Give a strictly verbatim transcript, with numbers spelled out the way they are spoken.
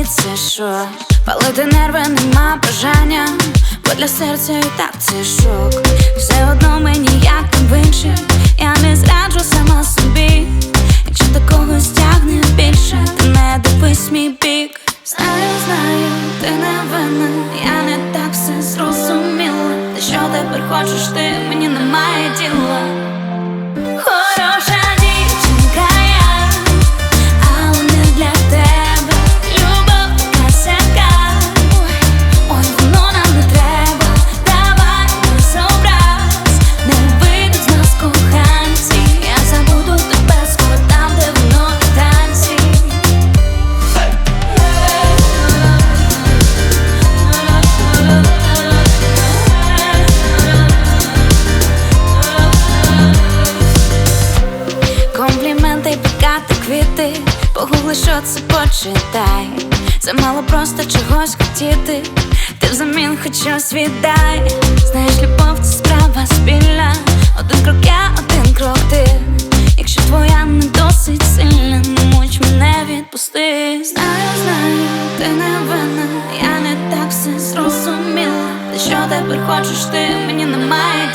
це що? Палити нерви нема бажання, бо для серця і так це шок. Все одно мені як там в інших, я не зраджу сама собі. Якщо до когось тягне більше, ти не дивись мій бік. Знаю, знаю, ти не винна, я не так все зрозуміла. Та що тепер хочеш ти, мені немає діла. Хороша дівчинка я, але не для тебе. Любов така сяка, ой, воно нам не треба. Давай без образ, не вийдуть з нас коханці. Я забуду тебе скоро там, де воно і танці. Компліменти й пікати квіти, погугли, що це почитай. Це мало просто чогось хотіти, ти взамін хоч щось віддай. Знаєш, любов це справа спільна, один крок я, один крок ти. Якщо твоя не досить сильна, не муч мене, відпусти. Знаю, знаю, ти не винна, я не так все зрозуміла. Та що тепер хочеш ти, мені немає